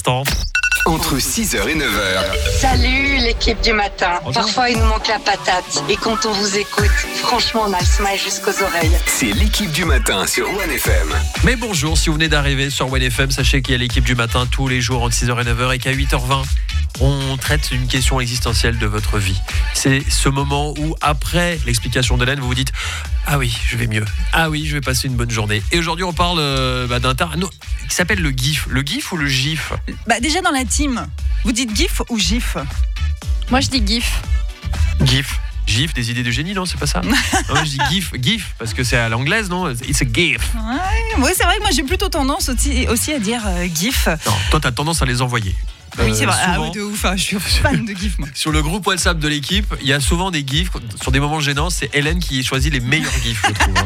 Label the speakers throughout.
Speaker 1: l'instant.
Speaker 2: Entre 6h et 9h.
Speaker 3: Salut l'équipe du matin.
Speaker 1: Bonjour.
Speaker 3: Parfois il nous manque la patate. Et quand on vous écoute, franchement on a le smile jusqu'aux oreilles.
Speaker 2: C'est l'équipe du matin sur OneFM.
Speaker 1: Mais bonjour, si vous venez d'arriver sur OneFM, sachez qu'il y a l'équipe du matin tous les jours entre 6h et 9h et qu'à 8h20, on traite une question existentielle de votre vie. C'est ce moment où, après l'explication d'Hélène, vous vous dites « Ah oui, je vais mieux. Ah oui, je vais passer une bonne journée. » Et aujourd'hui, on parle d'un terme qui s'appelle le GIF. Le GIF ou le GIF ?
Speaker 4: Déjà dans la team, vous dites GIF ou GIF?
Speaker 5: Moi je dis GIF.
Speaker 1: GIF. GIF, des idées de génie, non? C'est pas ça? Non, je dis GIF, parce que c'est à l'anglaise, non? It's a GIF.
Speaker 4: Oui, c'est vrai que moi j'ai plutôt tendance aussi à dire GIF.
Speaker 1: Non, toi, t'as tendance à les envoyer.
Speaker 4: Oui, c'est vrai. Ah
Speaker 1: Souvent,
Speaker 4: oui, de ouf. Je suis fan de GIF, moi.
Speaker 1: sur le groupe WhatsApp de l'équipe, il y a souvent des GIFs. Sur des moments gênants, c'est Hélène qui choisit les meilleurs GIFs, je trouve.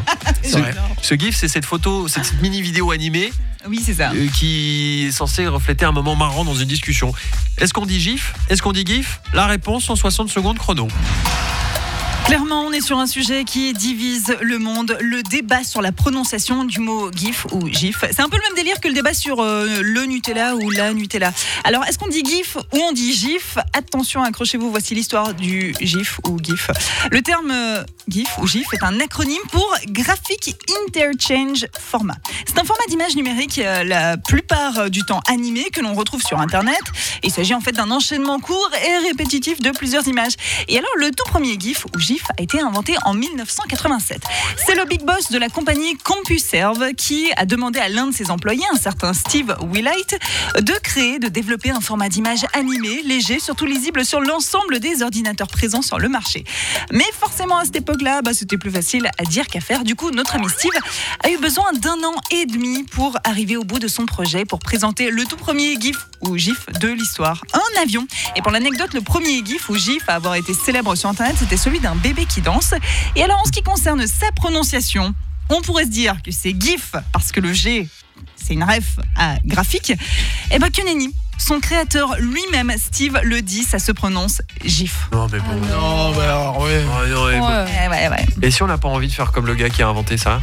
Speaker 1: Ce GIF, c'est cette photo, cette mini vidéo animée
Speaker 4: Oui, c'est ça.
Speaker 1: qui est censée refléter un moment marrant dans une discussion. Est-ce qu'on dit GIF? Est-ce qu'on dit GIF? La réponse en 60 secondes chrono.
Speaker 4: Clairement, on est sur un sujet qui divise le monde, le débat sur la prononciation du mot GIF ou GIF. C'est un peu le même délire que le débat sur le Nutella ou la Nutella. Alors, est-ce qu'on dit GIF ou on dit GIF? Attention, accrochez-vous, voici l'histoire du GIF ou GIF. Le terme GIF ou GIF est un acronyme pour Graphic Interchange Format. C'est un format d'image numérique la plupart du temps animé que l'on retrouve sur Internet. Il s'agit en fait d'un enchaînement court et répétitif de plusieurs images. Et alors, le tout premier GIF ou GIF a été inventé en 1987. C'est le big boss de la compagnie CompuServe qui a demandé à l'un de ses employés, un certain Steve Wilhite, de développer un format d'image animé, léger, surtout lisible sur l'ensemble des ordinateurs présents sur le marché. Mais forcément, à cette époque-là, c'était plus facile à dire qu'à faire. Du coup, notre ami Steve a eu besoin d'1 an et demi pour arriver au bout de son projet, pour présenter le tout premier GIF ou GIF de l'histoire. Un avion. Et pour l'anecdote, le premier GIF ou GIF à avoir été célèbre sur Internet, c'était celui d'un bébé qui danse. Et alors, en ce qui concerne sa prononciation, on pourrait se dire que c'est GIF parce que le G, c'est une ref à graphique. Et que nenni. Son créateur lui-même, Steve, le dit, ça se prononce GIF.
Speaker 1: Non, mais bon.
Speaker 6: Non, bah alors, ouais.
Speaker 1: Oh, non, mais bon.
Speaker 4: Ouais.
Speaker 1: Et si on n'a pas envie de faire comme le gars qui a inventé ça?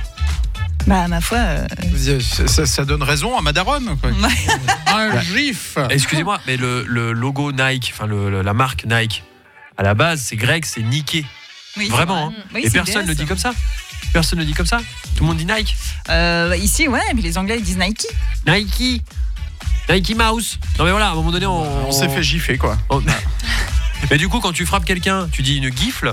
Speaker 4: Ma foi.
Speaker 6: Ça donne raison à Madaron, quoi. Un GIF.
Speaker 1: Excusez-moi, mais le logo Nike, enfin la marque Nike, à la base, c'est grec, c'est Nike.
Speaker 4: Oui,
Speaker 1: Vraiment, hein.
Speaker 4: Oui,
Speaker 1: Et
Speaker 4: c'est
Speaker 1: personne ne
Speaker 4: DS.
Speaker 1: dit comme ça. Personne ne dit comme ça. Tout le monde dit Nike.
Speaker 4: Ici, ouais, mais les Anglais ils disent Nike.
Speaker 1: Nike. Nike Mouse. Non mais voilà, à un moment donné,
Speaker 6: On s'est fait giffer, quoi.
Speaker 1: Mais du coup, quand tu frappes quelqu'un, tu dis une gifle.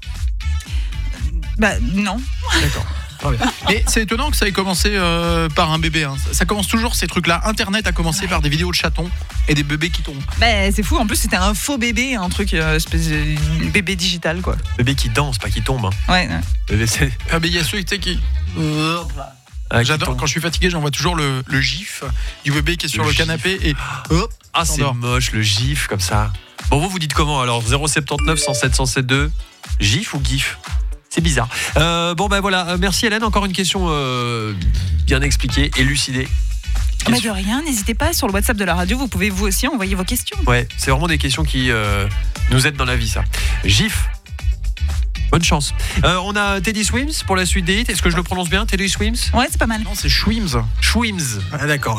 Speaker 4: Non.
Speaker 1: D'accord.
Speaker 6: Mais c'est étonnant que ça ait commencé par un bébé. Hein. Ça commence toujours ces trucs-là. Internet a commencé par des vidéos de chatons et des bébés qui tombent.
Speaker 4: C'est fou. En plus, c'était un faux bébé, un truc espèce de bébé digital, quoi.
Speaker 1: Bébé qui danse, pas qui tombe. Hein.
Speaker 4: Ouais.
Speaker 1: Bébé, c'est.
Speaker 6: Ah, mais il y a ceux qui.
Speaker 1: Qui
Speaker 6: J'adore,
Speaker 1: tombe.
Speaker 6: quand je suis fatigué, j'envoie toujours le gif du bébé qui est sur
Speaker 1: Le
Speaker 6: le
Speaker 1: gif.
Speaker 6: canapé et hop.
Speaker 1: Ah, c'est
Speaker 6: s'endort.
Speaker 1: moche, le gif comme ça. Bon, vous dites comment alors? 079 107 107 gif ou gif? C'est bizarre. Voilà. Merci Hélène. Encore une question bien expliquée, élucidée.
Speaker 4: De rien, n'hésitez pas sur le WhatsApp de la radio, vous pouvez vous aussi envoyer vos questions.
Speaker 1: Ouais, c'est vraiment des questions qui nous aident dans la vie, ça. GIF. Bonne chance. On a Teddy Swims pour la suite des hits. Est-ce que je le prononce bien, Teddy Swims?
Speaker 4: Ouais, c'est pas mal.
Speaker 6: Non, c'est Schwims.
Speaker 1: Schwims. Ah, d'accord.